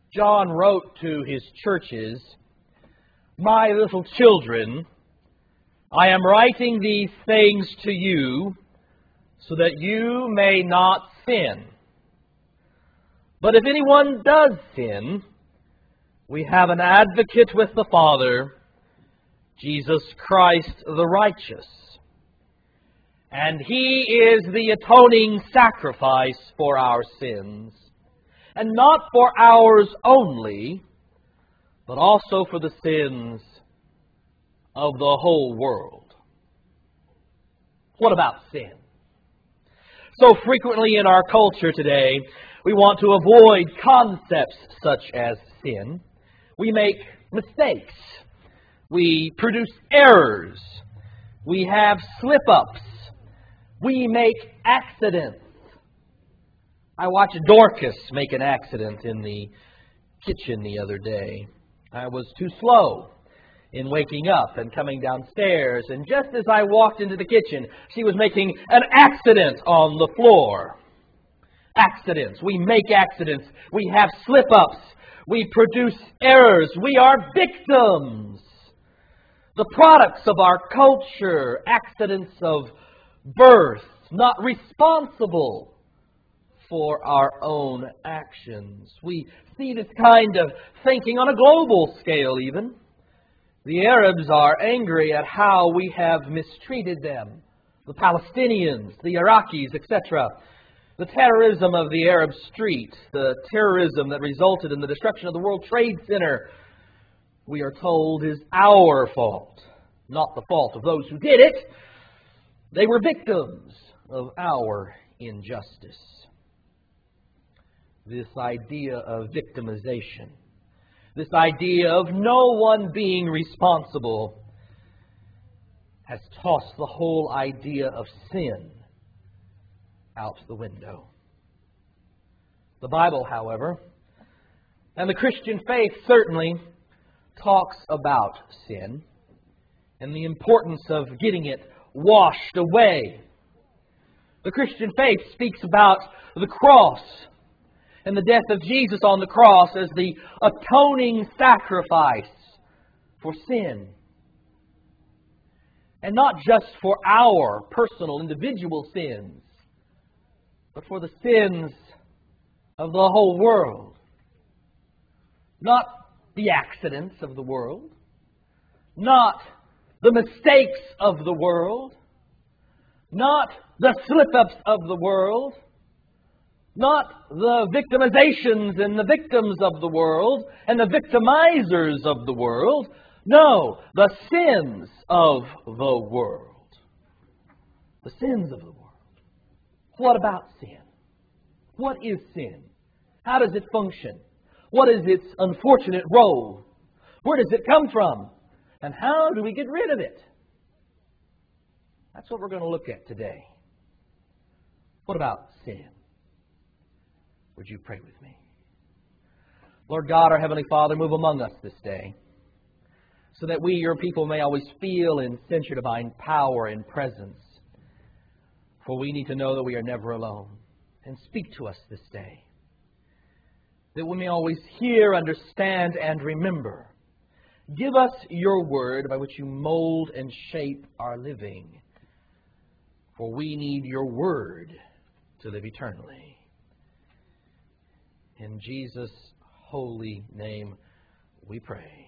John wrote to his churches, "My little children, I am writing these things to you so that you may not sin. But if anyone does sin, we have an advocate with the Father, Jesus Christ the righteous. And He is the atoning sacrifice for our sins, and not for ours only, but also for the sins of the whole world." What about sin? So frequently in our culture today, we want to avoid concepts such as sin. We make mistakes. We produce errors. We have slip-ups. We make accidents. I watched Dorcas make an accident in the kitchen the other day. I was too slow in waking up and coming downstairs, and just as I walked into the kitchen, she was making an accident on the floor. Accidents. We make accidents. We have slip-ups. We produce errors. We are victims. The products of our culture, accidents of birth, not responsible for our own actions. We see this kind of thinking on a global scale even. The Arabs are angry at how we have mistreated them. The Palestinians, the Iraqis, etc. The terrorism of the Arab street, the terrorism that resulted in the destruction of the World Trade Center, we are told is our fault, not the fault of those who did it. They were victims of our injustice. This idea of victimization, this idea of no one being responsible, has tossed the whole idea of sin out the window. The Bible, however, and the Christian faith certainly talks about sin and the importance of getting it washed away. The Christian faith speaks about the cross and the death of Jesus on the cross as the atoning sacrifice for sin. And not just for our personal, individual sins, but for the sins of the whole world. Not the accidents of the world, not the mistakes of the world, not the slip-ups of the world, not the victimizations and the victims of the world and the victimizers of the world. No, the sins of the world. The sins of the world. What about sin? What is sin? How does it function? What is its unfortunate role? Where does it come from? And how do we get rid of it? That's what we're going to look at today. What about sin? Would you pray with me? Lord God, our Heavenly Father, move among us this day, so that we, your people, may always feel and sense your divine power and presence. For we need to know that we are never alone. And speak to us this day, that we may always hear, understand, and remember. Give us your word by which you mold and shape our living. For we need your word to live eternally. In Jesus' holy name we pray.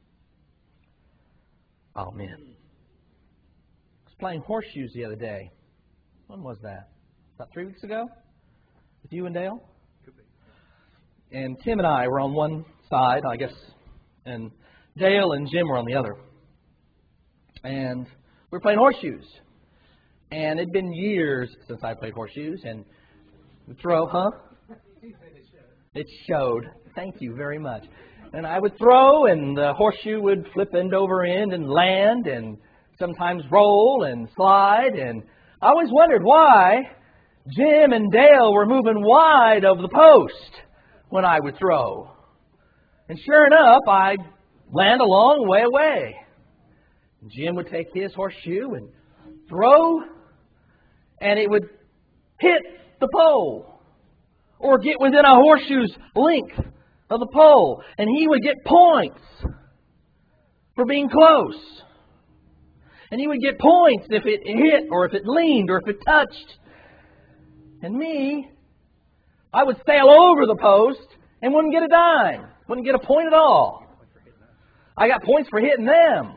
Amen. I was playing horseshoes the other day. When was that? About 3 weeks ago? With you and Dale? Could be. And Tim and I were on one side, I guess, and Dale and Jim were on the other. And we were playing horseshoes. And it'd been years since I played horseshoes. And we throw, huh? It showed. Thank you very much. And I would throw, and the horseshoe would flip end over end and land, and sometimes roll and slide. And I always wondered why Jim and Dale were moving wide of the post when I would throw. And sure enough, I'd land a long way away. Jim would take his horseshoe and throw, and it would hit the pole or get within a horseshoe's length of the pole. And he would get points for being close. And he would get points if it hit or if it leaned or if it touched. And me, I would sail over the post and wouldn't get a dime. Wouldn't get a point at all. I got points for hitting them.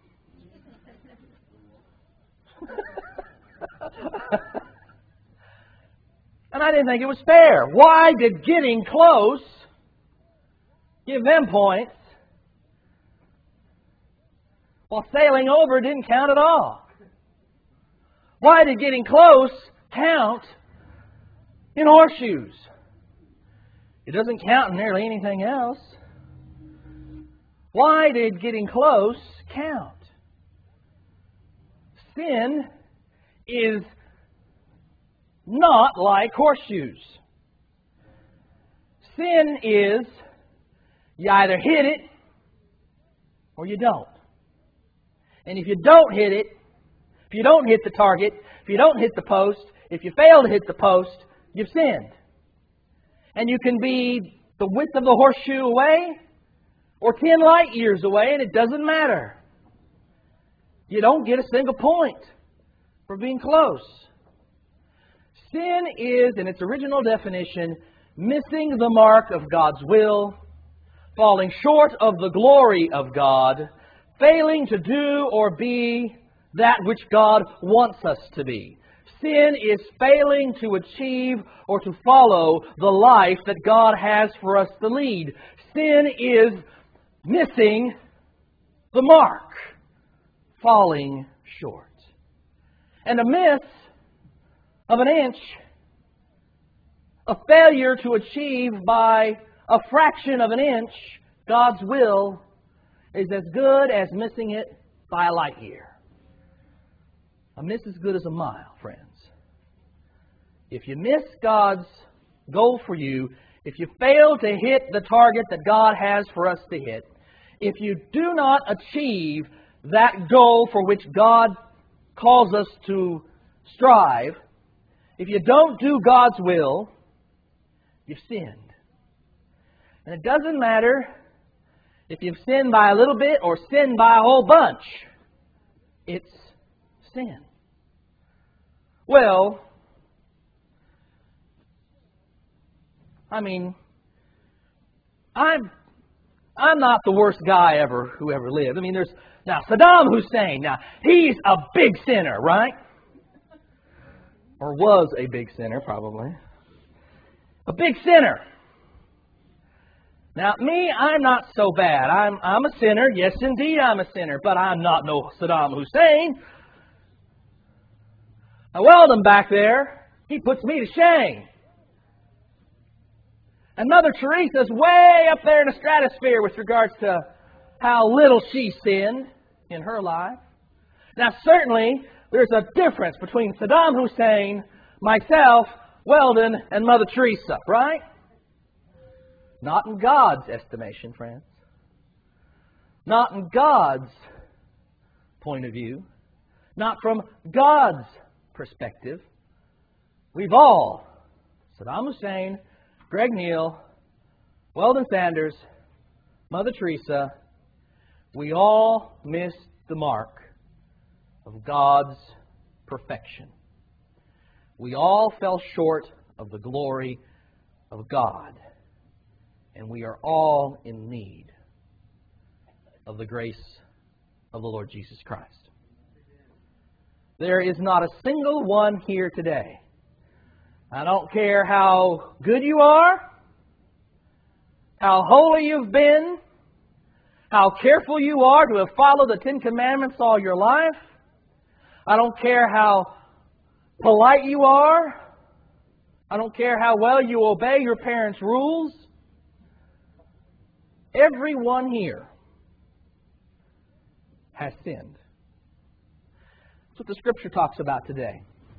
And I didn't think it was fair. Why did getting close give them points while sailing over didn't count at all? Why did getting close count in horseshoes? It doesn't count in nearly anything else. Why did getting close count? Sin is not like horseshoes. Sin is you either hit it or you don't. And if you don't hit it, if you don't hit the target, if you don't hit the post, if you fail to hit the post, you've sinned. And you can be the width of the horseshoe away or 10 light years away, and it doesn't matter. You don't get a single point for being close. Sin is, in its original definition, missing the mark of God's will, falling short of the glory of God, failing to do or be that which God wants us to be. Sin is failing to achieve or to follow the life that God has for us to lead. Sin is missing the mark, falling short. And a miss of an inch, a failure to achieve by a fraction of an inch God's will, is as good as missing it by a light year. A miss is as good as a mile, friends. If you miss God's goal for you, if you fail to hit the target that God has for us to hit, if you do not achieve that goal for which God calls us to strive, if you don't do God's will, you've sinned. And it doesn't matter if you've sinned by a little bit or sinned by a whole bunch. It's sin. Well, I'm not the worst guy who ever lived. There's now Saddam Hussein. Now, he's a big sinner, right? Or was a big sinner, probably. A big sinner. Now, me, I'm not so bad. I'm a sinner. Yes, indeed, I'm a sinner. But I'm not no Saddam Hussein. Now, Weldon back there, he puts me to shame. And Mother Teresa's way up there in the stratosphere with regards to how little she sinned in her life. Now, certainly, there's a difference between Saddam Hussein, myself, Weldon, and Mother Teresa, right? Not in God's estimation, friends. Not in God's point of view. Not from God's perspective. We've all, Saddam Hussein, Greg Neal, Weldon Sanders, Mother Teresa, we all missed the mark of God's perfection. We all fell short of the glory of God. And we are all in need of the grace of the Lord Jesus Christ. There is not a single one here today. I don't care how good you are, how holy you've been, how careful you are to have followed the Ten Commandments all your life. I don't care how polite you are. I don't care how well you obey your parents' rules. Everyone here has sinned. That's what the Scripture talks about today.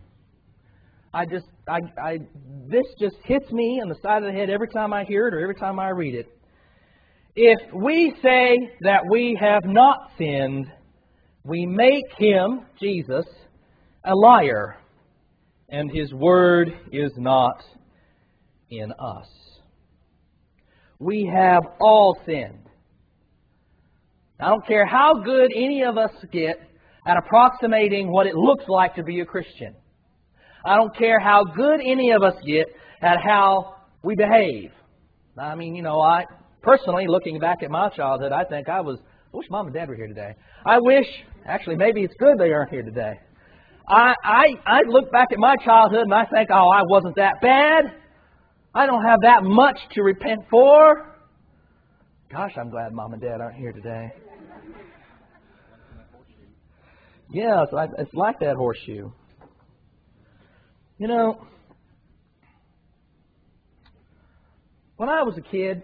This just hits me on the side of the head every time I hear it or every time I read it. If we say that we have not sinned, we make Him, Jesus, a liar, and His Word is not in us. We have all sinned. I don't care how good any of us get at approximating what it looks like to be a Christian. I don't care how good any of us get at how we behave. I mean, I personally, looking back at my childhood, I think I wish Mom and Dad were here today. Actually, maybe it's good they aren't here today. I look back at my childhood and I think, I wasn't that bad. I don't have that much to repent for. Gosh, I'm glad Mom and Dad aren't here today. Yeah, it's like that horseshoe. When I was a kid,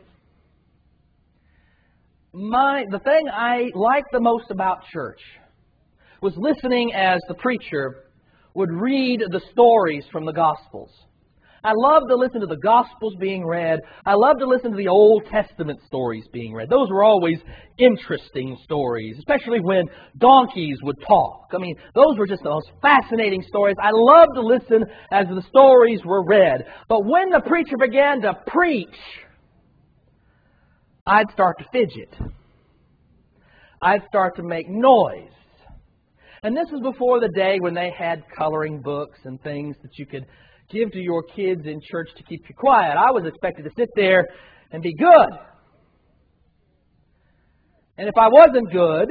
the thing I liked the most about church was listening as the preacher would read the stories from the Gospels. I loved to listen to the Gospels being read. I loved to listen to the Old Testament stories being read. Those were always interesting stories, especially when donkeys would talk. I mean, those were just the most fascinating stories. I loved to listen as the stories were read. But when the preacher began to preach, I'd start to fidget. I'd start to make noise. And this was before the day when they had coloring books and things that you could give to your kids in church to keep you quiet. I was expected to sit there and be good. And if I wasn't good,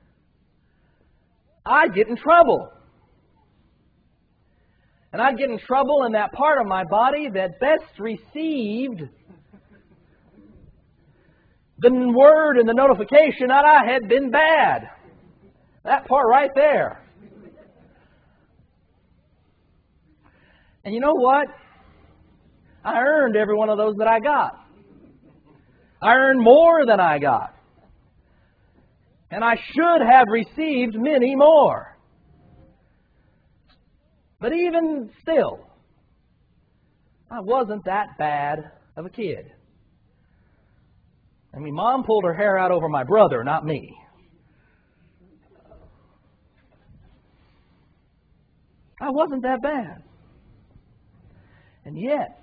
I'd get in trouble. And I'd get in trouble in that part of my body that best received the word and the notification that I had been bad. That part right there. And you know what? I earned every one of those that I got. I earned more than I got. And I should have received many more. But even still, I wasn't that bad of a kid. I mean, Mom pulled her hair out over my brother, not me. I wasn't that bad. And yet,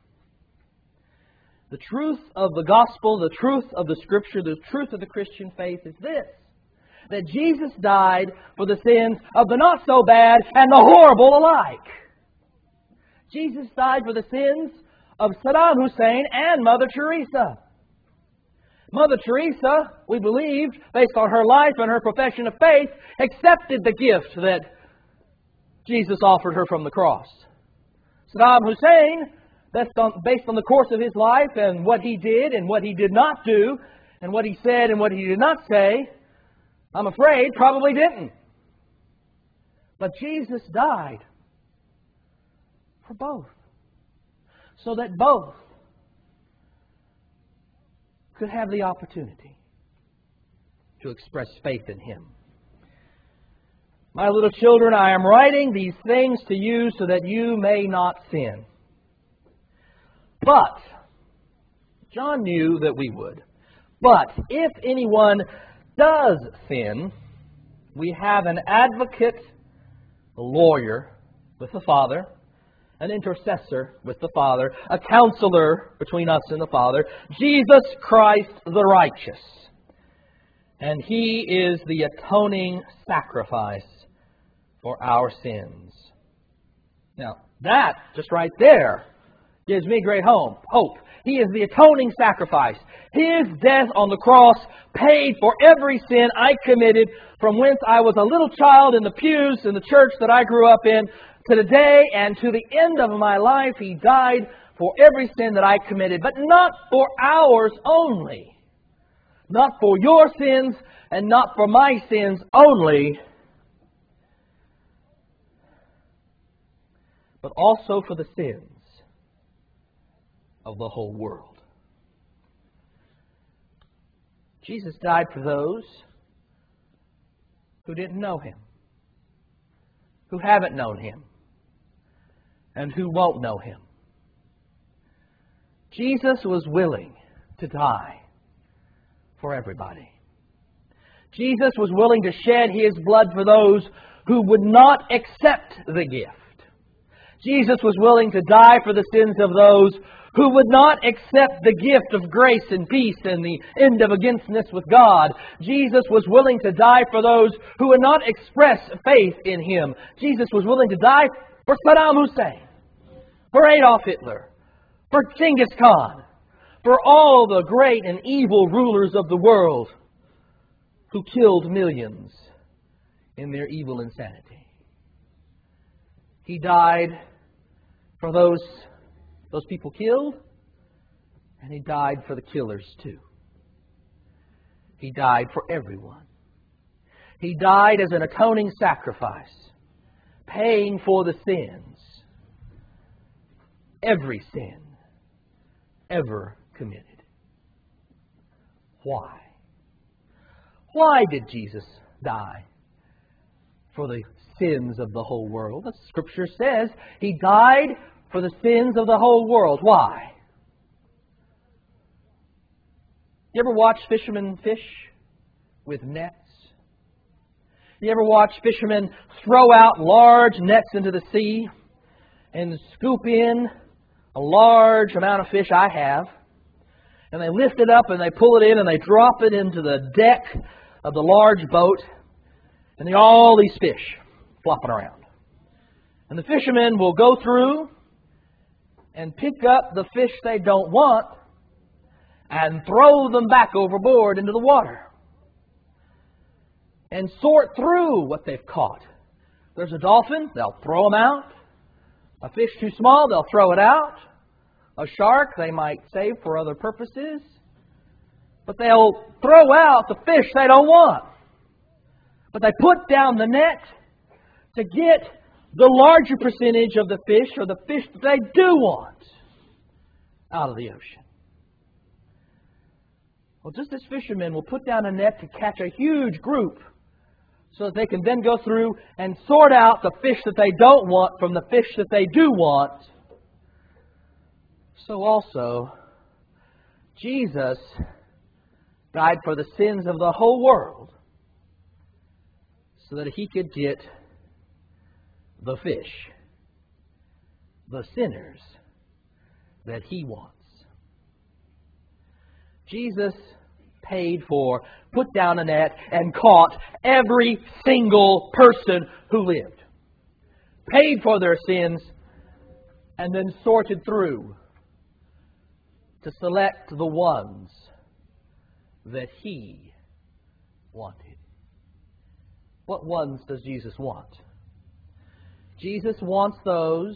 the truth of the gospel, the truth of the Scripture, the truth of the Christian faith is this: that Jesus died for the sins of the not-so-bad and the horrible alike. Jesus died for the sins of Saddam Hussein and Mother Teresa. Mother Teresa, we believed, based on her life and her profession of faith, accepted the gift that Jesus offered her from the cross. Saddam Hussein, based on the course of his life and what he did and what he did not do, and what he said and what he did not say, I'm afraid probably didn't. But Jesus died for both, so that both could have the opportunity to express faith in Him. My little children, I am writing these things to you so that you may not sin. But, John knew that we would. But, if anyone does sin, we have an advocate, a lawyer with the Father, an intercessor with the Father, a counselor between us and the Father, Jesus Christ the righteous. And He is the atoning sacrifice for our sins. Now, that, just right there, gives me great hope. He is the atoning sacrifice. His death on the cross paid for every sin I committed from whence I was a little child in the pews in the church that I grew up in to today and to the end of my life. He died for every sin that I committed, but not for ours only. Not for your sins and not for my sins only, but also for the sins of the whole world. Jesus died for those who didn't know Him, who haven't known Him, and who won't know Him. Jesus was willing to die for everybody. Jesus was willing to shed His blood for those who would not accept the gift. Jesus was willing to die for the sins of those who would not accept the gift of grace and peace and the end of againstness with God. Jesus was willing to die for those who would not express faith in Him. Jesus was willing to die for Saddam Hussein, for Adolf Hitler, for Genghis Khan, for all the great and evil rulers of the world who killed millions in their evil insanity. He died for those people killed, and He died for the killers too. He died for everyone. He died as an atoning sacrifice, paying for the sins, every sin ever committed. Why? Why did Jesus die for the sins of the whole world? The Scripture says He died for the sins of the whole world. Why? You ever watch fishermen fish with nets? You ever watch fishermen throw out large nets into the sea and scoop in a large amount of fish? I have. And they lift it up and they pull it in and they drop it into the deck of the large boat. And all these fish flopping around. And the fishermen will go through and pick up the fish they don't want and throw them back overboard into the water. And sort through what they've caught. There's a dolphin, they'll throw them out. A fish too small, they'll throw it out. A shark, they might save for other purposes. But they'll throw out the fish they don't want. But they put down the net to get the larger percentage of the fish, or the fish that they do want, out of the ocean. Well, just as fishermen will put down a net to catch a huge group so that they can then go through and sort out the fish that they don't want from the fish that they do want, so also Jesus died for the sins of the whole world so that He could get the fish, the sinners that He wants. Jesus paid for, put down a net, and caught every single person who lived. Paid for their sins, and then sorted through to select the ones that He wanted. What ones does Jesus want? Jesus wants those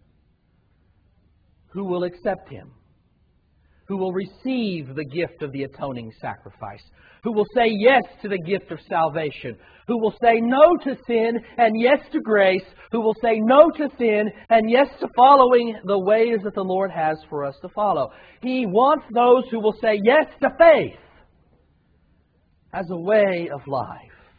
who will accept Him, who will receive the gift of the atoning sacrifice, who will say yes to the gift of salvation, who will say no to sin and yes to grace, who will say no to sin and yes to following the ways that the Lord has for us to follow. He wants those who will say yes to faith as a way of life.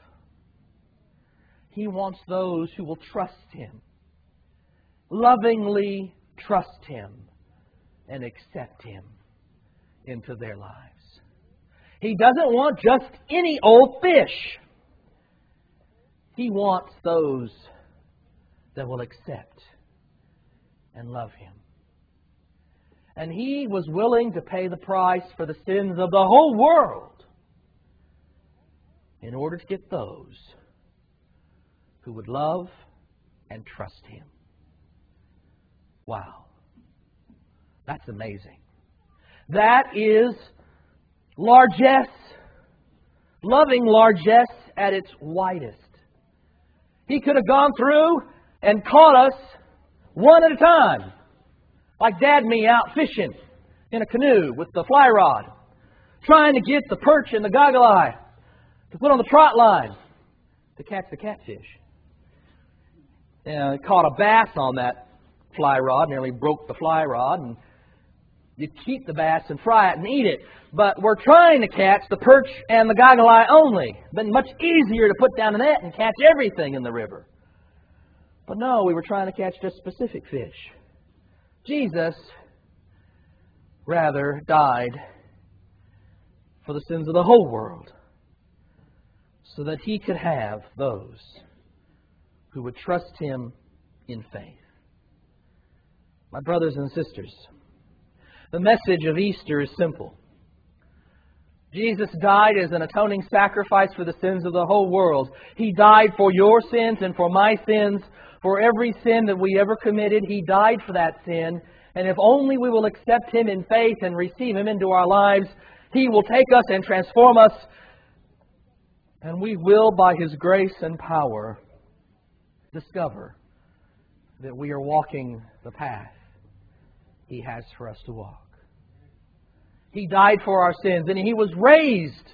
He wants those who will trust Him, lovingly trust Him, and accept Him into their lives. He doesn't want just any old fish. He wants those that will accept and love Him. And He was willing to pay the price for the sins of the whole world in order to get those who would love and trust Him. Wow. That's amazing. That is largesse, loving largesse at its widest. He could have gone through and caught us one at a time, like Dad and me out fishing in a canoe with the fly rod, trying to get the perch and the goggle eye to put on the trot line to catch the catfish. And caught a bass on that fly rod, nearly broke the fly rod, and you keep the bass and fry it and eat it. But we're trying to catch the perch and the goggle eye only. Been much easier to put down a net and catch everything in the river. But no, we were trying to catch just specific fish. Jesus, rather, died for the sins of the whole world so that He could have those who would trust Him in faith. My brothers and sisters, the message of Easter is simple. Jesus died as an atoning sacrifice for the sins of the whole world. He died for your sins and for my sins. For every sin that we ever committed, He died for that sin. And if only we will accept Him in faith and receive Him into our lives, He will take us and transform us. And we will, by His grace and power, discover that we are walking the path He has for us to walk. He died for our sins, and He was raised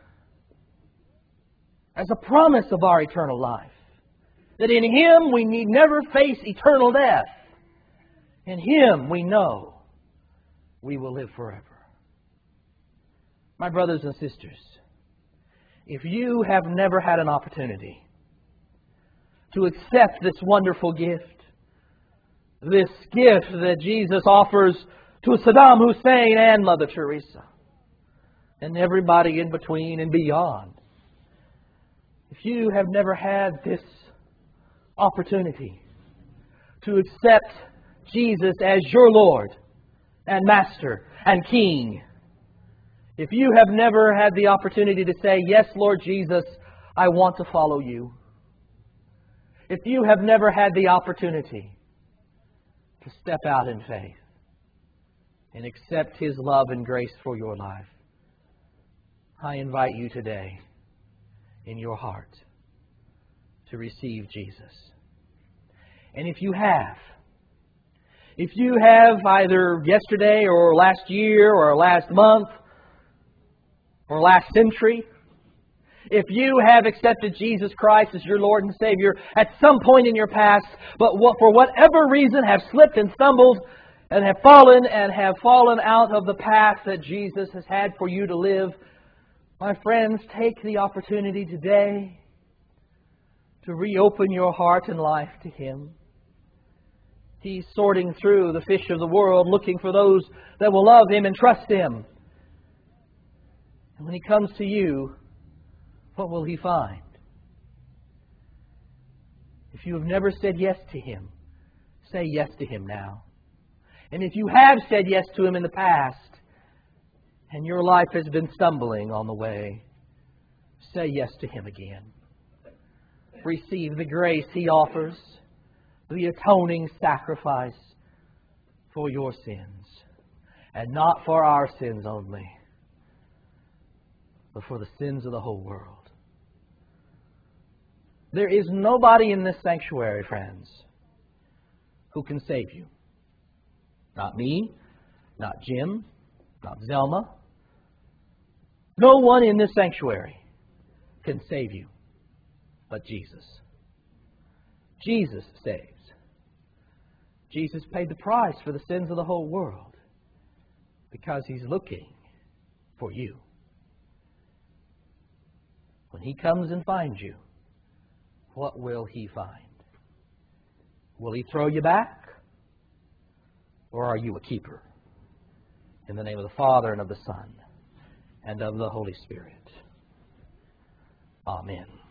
as a promise of our eternal life. That in Him we need never face eternal death. In Him we know we will live forever. My brothers and sisters, if you have never had an opportunity to accept this wonderful gift, this gift that Jesus offers to Saddam Hussein and Mother Teresa, and everybody in between and beyond, if you have never had this opportunity to accept Jesus as your Lord and Master and King, if you have never had the opportunity to say, "Yes, Lord Jesus, I want to follow You," if you have never had the opportunity to step out in faith and accept His love and grace for your life, I invite you today in your heart to receive Jesus. And if you have either yesterday or last year or last month or last century, if you have accepted Jesus Christ as your Lord and Savior at some point in your past, but for whatever reason have slipped and stumbled and have fallen out of the path that Jesus has had for you to live, my friends, take the opportunity today to reopen your heart and life to Him. He's sorting through the fish of the world, looking for those that will love Him and trust Him. And when He comes to you, what will He find? If you have never said yes to Him, say yes to Him now. And if you have said yes to Him in the past, and your life has been stumbling on the way, say yes to Him again. Receive the grace He offers, the atoning sacrifice for your sins. And not for our sins only, but for the sins of the whole world. There is nobody in this sanctuary, friends, who can save you. Not me, not Jim, not Zelma. No one in this sanctuary can save you but Jesus. Jesus saves. Jesus paid the price for the sins of the whole world because He's looking for you. When He comes and finds you, what will He find? Will He throw you back? Or are you a keeper? In the name of the Father, and of the Son, and of the Holy Spirit. Amen.